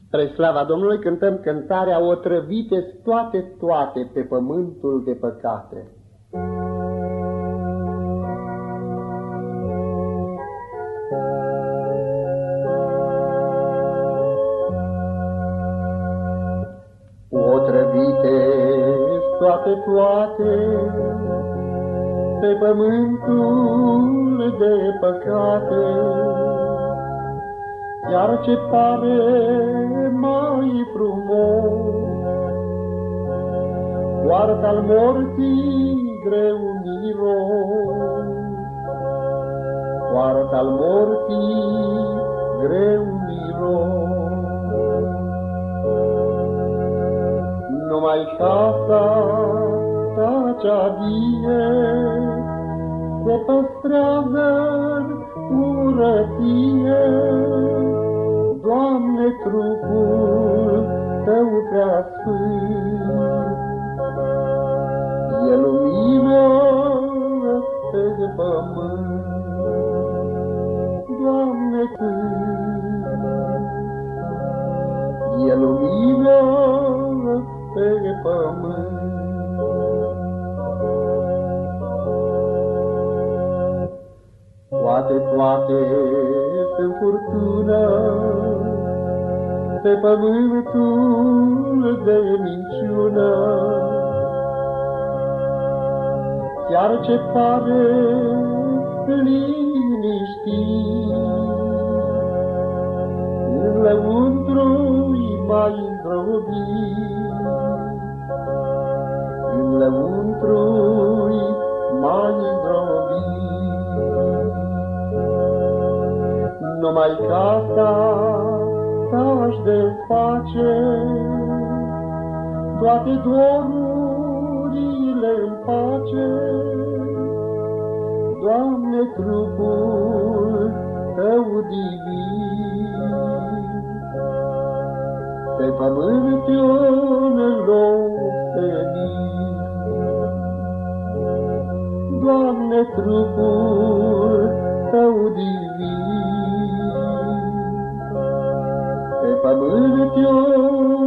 Spre slava Domnului cântăm cântarea Otrăvite-s toate, toate pe pământul de păcate. Otrăvite-s toate, toate pe pământul de păcate, iar ce pare mai frumos, poartă-al morții greu miros, poartă-al morții greu miros. Numai casa ta cea vie se păstrează curăție, Doamne, trupul Tău prea sfânt, e lumină pe pământ, Doamne, cânt, e lumină pe pământ. Toate, toate sunt furtună pe pământul de minciună, chiar ce pare liniștit, în lăuntru-i mai îndrobit, în lăuntru-i mai îndrobit. Numai casa ta-și desface toate dorurile în pace, Doamne, trupul Tău divin pe pământ un loc senin, Doamne, trupul Tău divin pe pământ